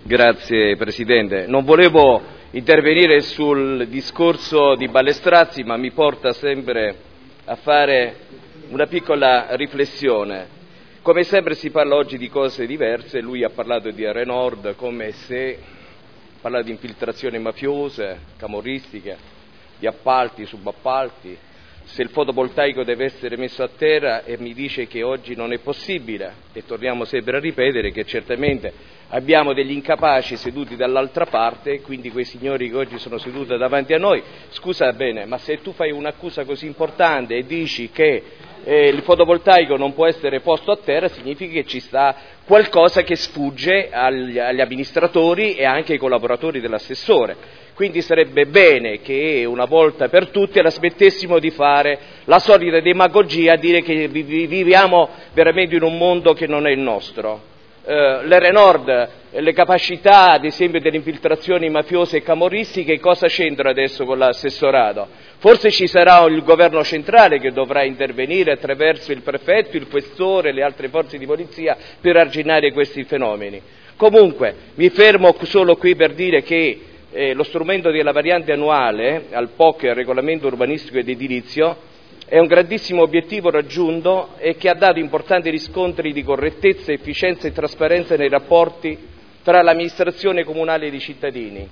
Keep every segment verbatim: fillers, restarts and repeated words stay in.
Grazie Presidente. Non volevo intervenire sul discorso di Ballestrazzi, ma mi porta sempre a fare una piccola riflessione. Come sempre si parla oggi di cose diverse, lui ha parlato di Area Nord come se parla di infiltrazioni mafiose, camorristiche, di appalti, subappalti, se il fotovoltaico deve essere messo a terra, e mi dice che oggi non è possibile, e torniamo sempre a ripetere che certamente abbiamo degli incapaci seduti dall'altra parte, quindi quei signori che oggi sono seduti davanti a noi. Scusa bene, ma se tu fai un'accusa così importante e dici che eh, il fotovoltaico non può essere posto a terra, significa che ci sta qualcosa che sfugge agli, agli amministratori e anche ai collaboratori dell'assessore. Quindi sarebbe bene che una volta per tutte la smettessimo di fare la solita demagogia a dire che viviamo veramente in un mondo che non è il nostro. Uh, L'Area Nord, le capacità ad esempio delle infiltrazioni mafiose e camorristiche, cosa c'entrano adesso con l'assessorato? Forse ci sarà il governo centrale che dovrà intervenire attraverso il prefetto, il questore e le altre forze di polizia per arginare questi fenomeni. Comunque mi fermo solo qui per dire che eh, lo strumento della variante annuale al P O C, al regolamento urbanistico ed edilizio, è un grandissimo obiettivo raggiunto e che ha dato importanti riscontri di correttezza, efficienza e trasparenza nei rapporti tra l'amministrazione comunale e i cittadini.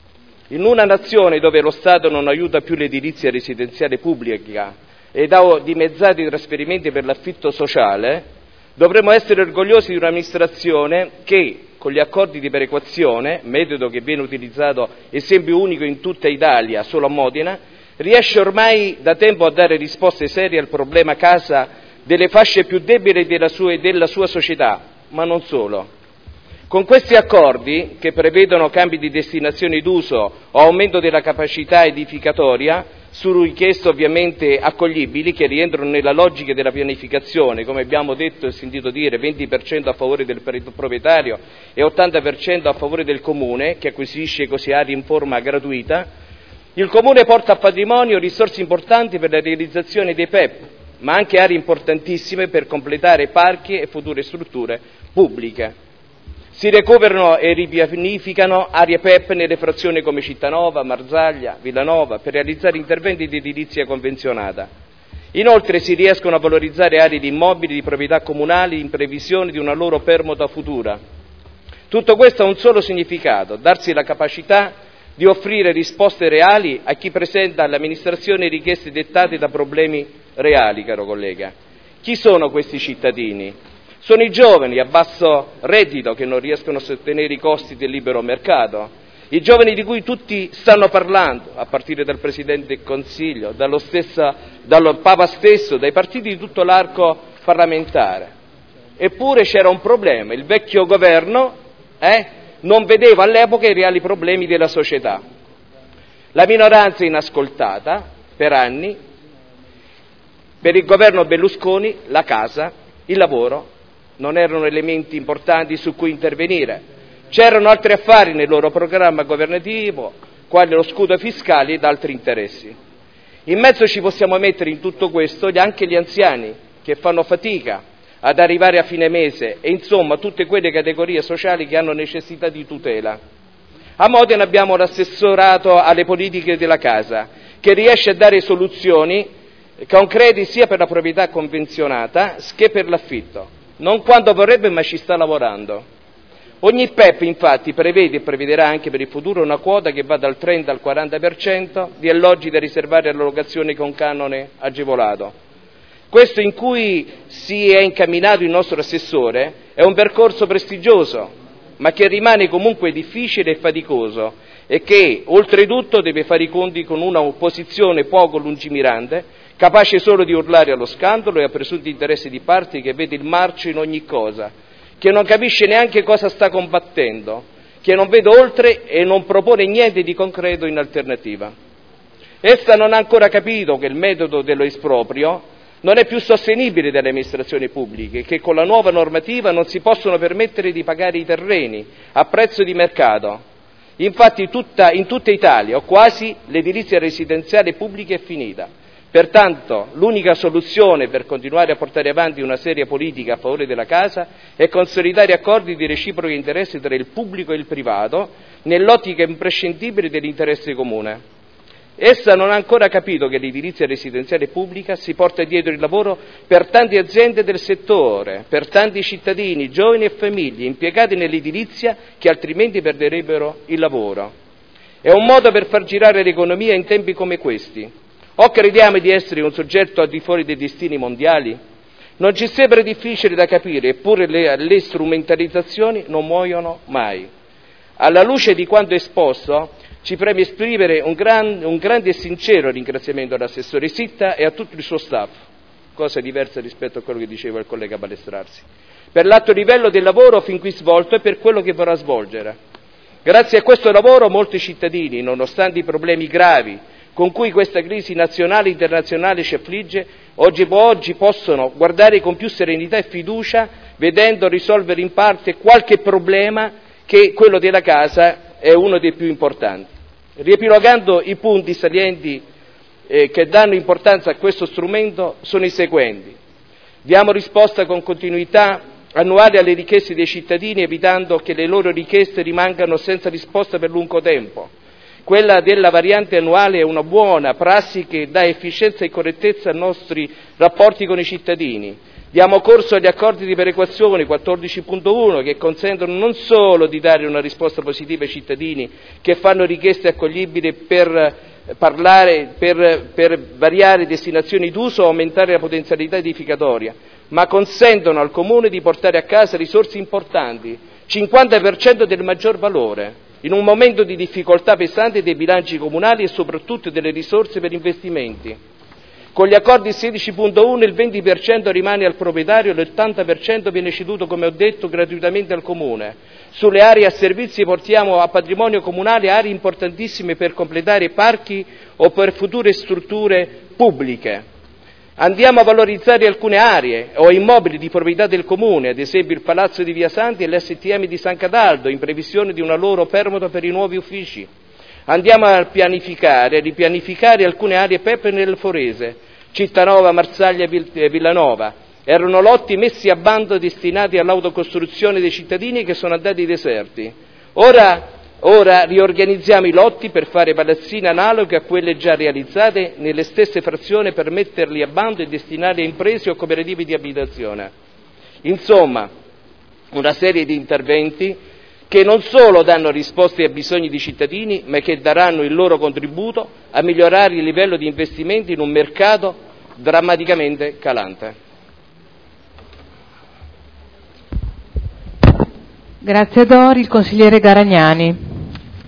In una nazione dove lo Stato non aiuta più l'edilizia residenziale pubblica ed ha dimezzati i trasferimenti per l'affitto sociale, dovremmo essere orgogliosi di un'amministrazione che, con gli accordi di perequazione, metodo che viene utilizzato esempio unico in tutta Italia, solo a Modena, riesce ormai da tempo a dare risposte serie al problema casa delle fasce più deboli della sua, della sua società, ma non solo. Con questi accordi, che prevedono cambi di destinazione d'uso o aumento della capacità edificatoria, su richieste ovviamente accoglibili, che rientrano nella logica della pianificazione, come abbiamo detto e sentito dire, venti per cento a favore del proprietario e ottanta per cento a favore del comune, che acquisisce così aree in forma gratuita, il Comune porta a patrimonio risorse importanti per la realizzazione dei P E P, ma anche aree importantissime per completare parchi e future strutture pubbliche. Si recuperano e ripianificano aree P E P nelle frazioni come Cittanova, Marzaglia, Villanova, per realizzare interventi di edilizia convenzionata. Inoltre si riescono a valorizzare aree di immobili di proprietà comunali in previsione di una loro permuta futura. Tutto questo ha un solo significato: darsi la capacità di offrire risposte reali a chi presenta all'amministrazione richieste dettate da problemi reali, caro collega. Chi sono questi cittadini? Sono i giovani a basso reddito che non riescono a sostenere i costi del libero mercato, i giovani di cui tutti stanno parlando, a partire dal Presidente del Consiglio, dallo stesso, dal Papa stesso, dai partiti di tutto l'arco parlamentare. Eppure c'era un problema: il vecchio governo eh, non vedeva all'epoca i reali problemi della società. La minoranza inascoltata per anni, per il governo Berlusconi la casa, il lavoro non erano elementi importanti su cui intervenire. C'erano altri affari nel loro programma governativo, quali lo scudo fiscale ed altri interessi. In mezzo ci possiamo mettere in tutto questo anche gli anziani che fanno fatica ad arrivare a fine mese e insomma tutte quelle categorie sociali che hanno necessità di tutela. A Modena abbiamo l'assessorato alle politiche della casa, che riesce a dare soluzioni concrete sia per la proprietà convenzionata che per l'affitto. Non quando vorrebbe, ma ci sta lavorando. Ogni P E P infatti prevede e prevederà anche per il futuro una quota che va dal trenta al quaranta per cento di alloggi da riservare alla locazione con canone agevolato. Questo in cui si è incamminato il nostro assessore è un percorso prestigioso, ma che rimane comunque difficile e faticoso e che, oltretutto, deve fare i conti con una opposizione poco lungimirante, capace solo di urlare allo scandalo e a presunti interessi di parte, che vede il marcio in ogni cosa, che non capisce neanche cosa sta combattendo, che non vede oltre e non propone niente di concreto in alternativa. Essa non ha ancora capito che il metodo dello esproprio non è più sostenibile dalle amministrazioni pubbliche, che con la nuova normativa non si possono permettere di pagare i terreni a prezzo di mercato. Infatti tutta, in tutta Italia, o quasi, l'edilizia residenziale pubblica è finita. Pertanto, l'unica soluzione per continuare a portare avanti una seria politica a favore della casa è consolidare accordi di reciproco interesse tra il pubblico e il privato, nell'ottica imprescindibile dell'interesse comune. Essa non ha ancora capito che l'edilizia residenziale pubblica si porta dietro il lavoro per tante aziende del settore, per tanti cittadini, giovani e famiglie impiegati nell'edilizia che altrimenti perderebbero il lavoro. È un modo per far girare l'economia in tempi come questi. O crediamo di essere un soggetto al di fuori dei destini mondiali? Non ci sembra difficile da capire, eppure le, le strumentalizzazioni non muoiono mai. Alla luce di quanto esposto, ci preme esprimere un, gran, un grande e sincero ringraziamento all'assessore Sitta e a tutto il suo staff, cosa diversa rispetto a quello che diceva il collega Balestrarsi, per l'alto livello del lavoro fin qui svolto e per quello che vorrà svolgere. Grazie a questo lavoro molti cittadini, nonostante i problemi gravi con cui questa crisi nazionale e internazionale ci affligge, oggi, oggi possono guardare con più serenità e fiducia, vedendo risolvere in parte qualche problema che quello della casa è uno dei più importanti. Riepilogando i punti salienti eh, che danno importanza a questo strumento sono i seguenti. Diamo risposta con continuità annuale alle richieste dei cittadini, evitando che le loro richieste rimangano senza risposta per lungo tempo. Quella della variante annuale è una buona prassi che dà efficienza e correttezza ai nostri rapporti con i cittadini. Diamo corso agli accordi di perequazione quattordici punto uno che consentono non solo di dare una risposta positiva ai cittadini che fanno richieste accoglibili per parlare, per, per variare destinazioni d'uso o aumentare la potenzialità edificatoria, ma consentono al Comune di portare a casa risorse importanti, cinquanta per cento del maggior valore, in un momento di difficoltà pesante dei bilanci comunali e soprattutto delle risorse per investimenti. Con gli accordi sedici punto uno il venti per cento rimane al proprietario e l'ottanta per cento viene ceduto, come ho detto, gratuitamente al Comune. Sulle aree a servizi portiamo a patrimonio comunale aree importantissime per completare parchi o per future strutture pubbliche. Andiamo a valorizzare alcune aree o immobili di proprietà del Comune, ad esempio il Palazzo di Via Santi e l'S T M di San Cataldo, in previsione di una loro permuta per i nuovi uffici. Andiamo a pianificare, a ripianificare alcune aree P E P nel Forese, Cittanova, Marsaglia e Villanova. Erano lotti messi a bando destinati all'autocostruzione dei cittadini che sono andati deserti. Ora, ora riorganizziamo i lotti per fare palazzine analoghe a quelle già realizzate nelle stesse frazioni per metterli a bando e destinarli a imprese o cooperative di abitazione. Insomma, una serie di interventi che non solo danno risposte ai bisogni dei cittadini, ma che daranno il loro contributo a migliorare il livello di investimenti in un mercato drammaticamente calante. Grazie Dori, il consigliere Garagnani.